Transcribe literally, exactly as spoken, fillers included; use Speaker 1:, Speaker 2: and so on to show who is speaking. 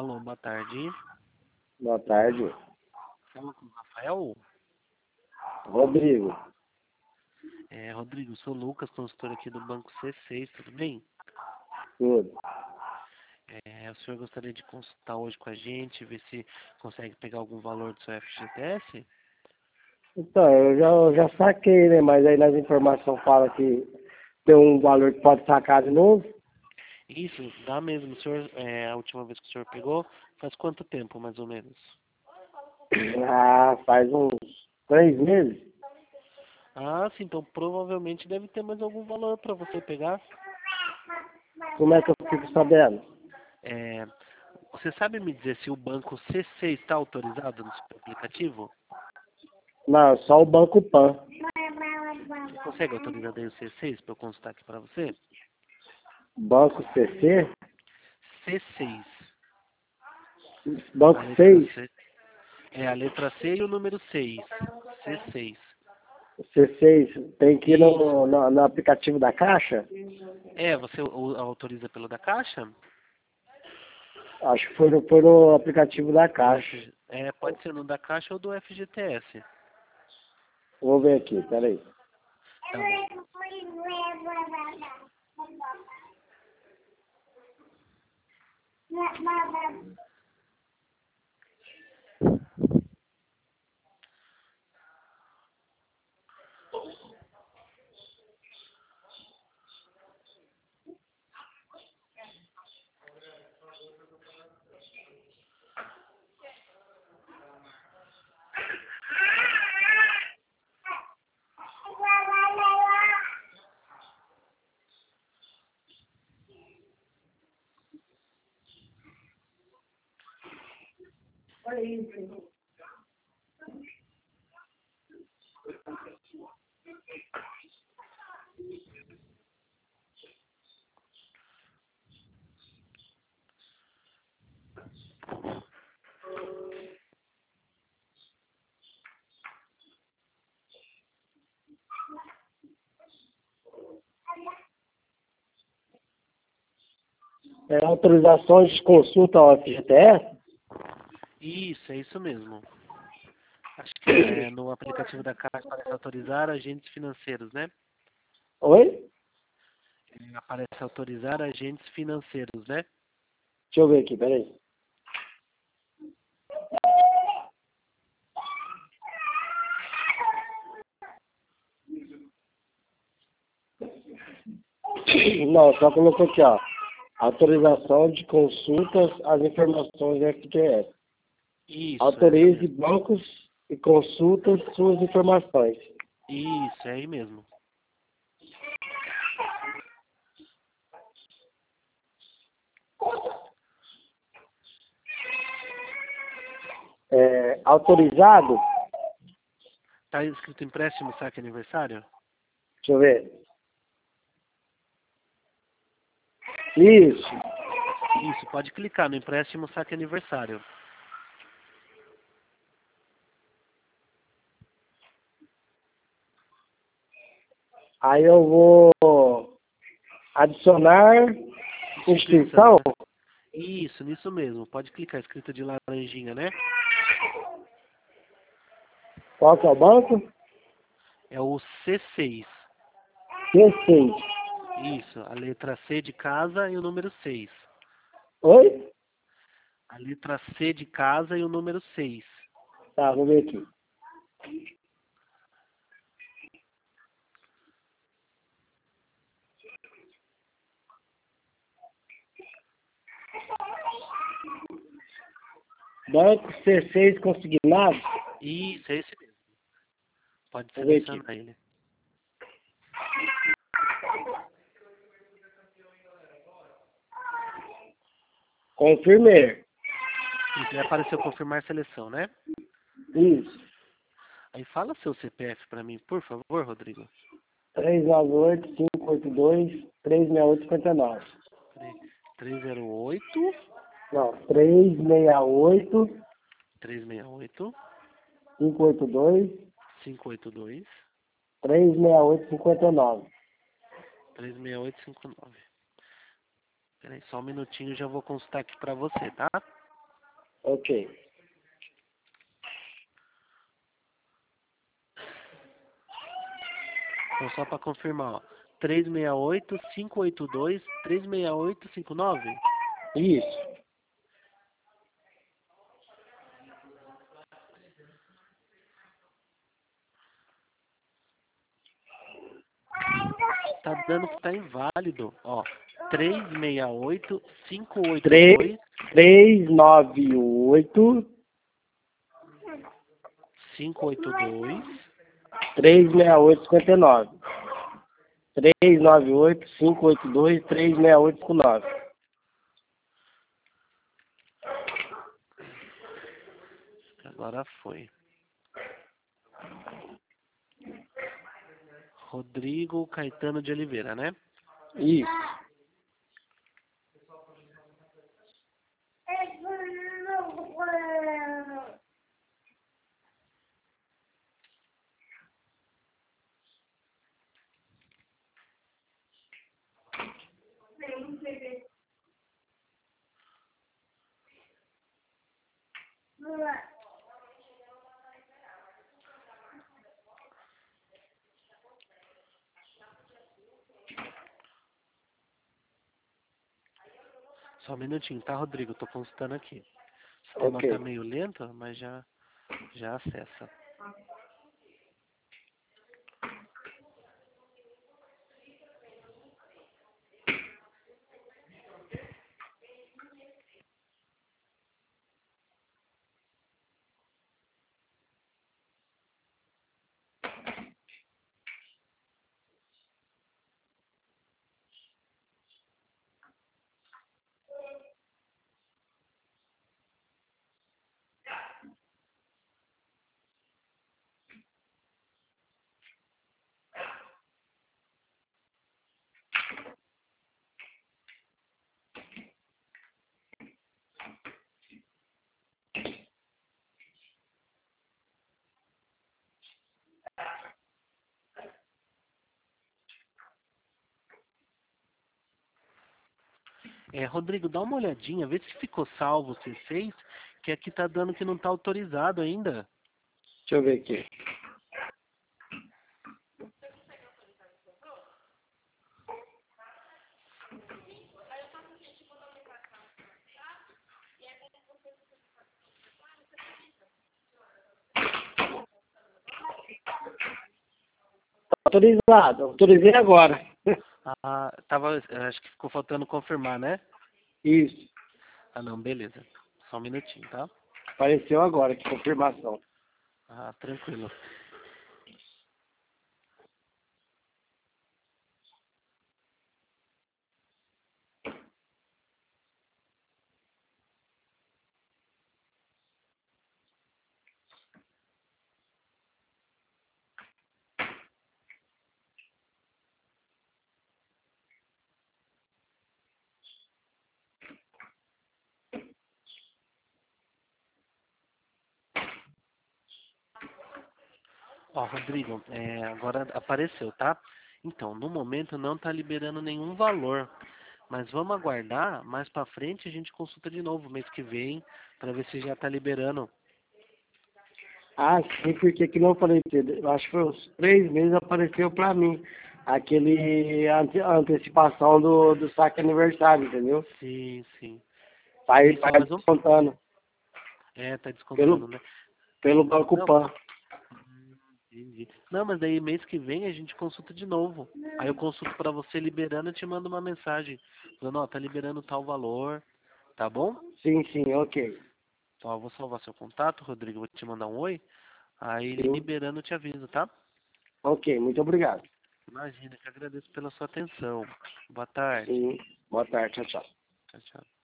Speaker 1: Alô, boa tarde.
Speaker 2: Boa tarde.
Speaker 1: Fala com o Rafael?
Speaker 2: Rodrigo.
Speaker 1: É, Rodrigo, sou o Lucas, consultor aqui do Banco C seis, tudo bem?
Speaker 2: Tudo.
Speaker 1: É, o senhor gostaria de consultar hoje com a gente, ver se consegue pegar algum valor do seu F G T S?
Speaker 2: Então, eu já, eu já saquei, né? Mas aí nas informações fala que tem um valor que pode sacar de novo.
Speaker 1: Isso, dá mesmo. O senhor, é, a última vez que o senhor pegou, faz quanto tempo, mais ou menos?
Speaker 2: Ah, faz uns três meses.
Speaker 1: Ah, sim, então provavelmente deve ter mais algum valor para você pegar.
Speaker 2: Como é que eu fico sabendo?
Speaker 1: É, você sabe me dizer se o banco C seis está autorizado no seu aplicativo?
Speaker 2: Não, só o Banco Pan.
Speaker 1: Você consegue autorizar daí o C seis para eu consultar aqui para você?
Speaker 2: Banco C C?
Speaker 1: C seis.
Speaker 2: Banco
Speaker 1: A letra
Speaker 2: seis?
Speaker 1: C. É a letra C e o número seis. C seis.
Speaker 2: C seis tem que ir
Speaker 1: Isso.
Speaker 2: no, no, no aplicativo da Caixa?
Speaker 1: É, você o- autoriza pelo da Caixa?
Speaker 2: Acho que foi no, foi no aplicativo da
Speaker 1: Do
Speaker 2: Caixa.
Speaker 1: F G... É, pode ser no da Caixa ou do F G T S.
Speaker 2: Vou ver aqui, peraí.
Speaker 1: Tá bom.
Speaker 2: É, autorizações de consulta ao F G T S?
Speaker 1: Isso, é isso mesmo. Acho que é, no aplicativo da Caixa aparece autorizar agentes financeiros, né?
Speaker 2: Oi?
Speaker 1: É, aparece autorizar agentes financeiros, né?
Speaker 2: Deixa eu ver aqui, peraí. Não, só colocou aqui, ó. Autorização de consultas às informações do F G T S.
Speaker 1: Isso, é essa
Speaker 2: Autorize
Speaker 1: mesmo.
Speaker 2: bancos e consultas suas informações.
Speaker 1: Isso, é aí mesmo.
Speaker 2: É, autorizado?
Speaker 1: Tá escrito empréstimo saque aniversário?
Speaker 2: Deixa eu ver. Isso.
Speaker 1: Isso, pode clicar no empréstimo saque aniversário.
Speaker 2: Aí eu vou adicionar
Speaker 1: Instituição,
Speaker 2: instituição.
Speaker 1: né? Isso, nisso mesmo. Pode clicar, escrito de laranjinha, né?
Speaker 2: Qual que é o banco?
Speaker 1: É o C seis.
Speaker 2: C seis.
Speaker 1: Isso, a letra C de casa e o número seis.
Speaker 2: Oi?
Speaker 1: A letra C de casa e o número seis.
Speaker 2: Tá, vou ver aqui. Banco C seis consignado.
Speaker 1: Isso, é esse mesmo. Pode
Speaker 2: Vou ver aqui.
Speaker 1: selecionar ele.
Speaker 2: Confirmei.
Speaker 1: Isso, vai aparecer o confirmar seleção, né?
Speaker 2: Isso.
Speaker 1: Aí fala seu C P F para mim, por favor, Rodrigo.
Speaker 2: três nove oito, cinco oito dois, três seis oito, cinco nove.
Speaker 1: três zero oito,
Speaker 2: Não, três seis oito,
Speaker 1: três seis oito,
Speaker 2: cinco oito dois,
Speaker 1: cinco oito dois,
Speaker 2: três seis oito, cinco nove.
Speaker 1: três seis oito cinco nove. Peraí, só um minutinho, já vou consultar aqui para você, tá?
Speaker 2: Ok.
Speaker 1: Então, só para confirmar, ó. três seis oito, cinco oito dois, três seis oito cinco nove?
Speaker 2: Isso.
Speaker 1: Tá dando que tá inválido, ó. três seis oito, cinco oito
Speaker 2: três,
Speaker 1: dois,
Speaker 2: três, nove, oito,
Speaker 1: cinco oito dois.
Speaker 2: três, seis oito, cinco nove. três, nove, oito, cinco oito dois, três, seis oito, cinco nove.
Speaker 1: Agora foi. Rodrigo Caetano de Oliveira, né?
Speaker 2: Isso.
Speaker 1: Só um minutinho, tá, Rodrigo? Tô consultando aqui. O sistema
Speaker 2: Ok.
Speaker 1: tá meio lento, mas já, já acessa. É, Rodrigo, dá uma olhadinha, vê se ficou salvo o C seis, que aqui tá dando que não tá autorizado ainda.
Speaker 2: Deixa eu ver aqui. Autorizado. Autorizei agora.
Speaker 1: Ah, tava, acho que ficou faltando confirmar, né?
Speaker 2: Isso.
Speaker 1: Ah, não, beleza. Só um minutinho, tá?
Speaker 2: Apareceu agora, que confirmação.
Speaker 1: Ah, tranquilo. Ó, Rodrigo, é, agora apareceu, tá? Então, no momento não tá liberando nenhum valor. Mas vamos aguardar, mais pra frente a gente consulta de novo mês que vem, pra ver se já tá liberando.
Speaker 2: Ah, sim, porque que não apareceu. Eu acho que foi uns três meses apareceu pra mim. Aquele ante, a antecipação do, do saque aniversário, entendeu?
Speaker 1: Sim, sim.
Speaker 2: Vai,
Speaker 1: Isso,
Speaker 2: vai
Speaker 1: ó, mas vamos...
Speaker 2: descontando.
Speaker 1: É, tá descontando,
Speaker 2: Pelo,
Speaker 1: né?
Speaker 2: pelo Banco
Speaker 1: Não,
Speaker 2: Pan.
Speaker 1: hum, entendi. Não, mas daí mês que vem a gente consulta de novo. Aí eu consulto pra você liberando e te mando uma mensagem. Falando, ó, tá liberando tal valor, tá bom?
Speaker 2: Sim, sim, ok.
Speaker 1: Então, eu vou salvar seu contato, Rodrigo, vou te mandar um oi. Aí
Speaker 2: Sim,
Speaker 1: liberando eu te aviso, tá?
Speaker 2: ok, muito obrigado.
Speaker 1: Imagina, que agradeço pela sua atenção. Boa tarde.
Speaker 2: Sim, boa tarde, tchau, tchau.
Speaker 1: Tchau, tchau.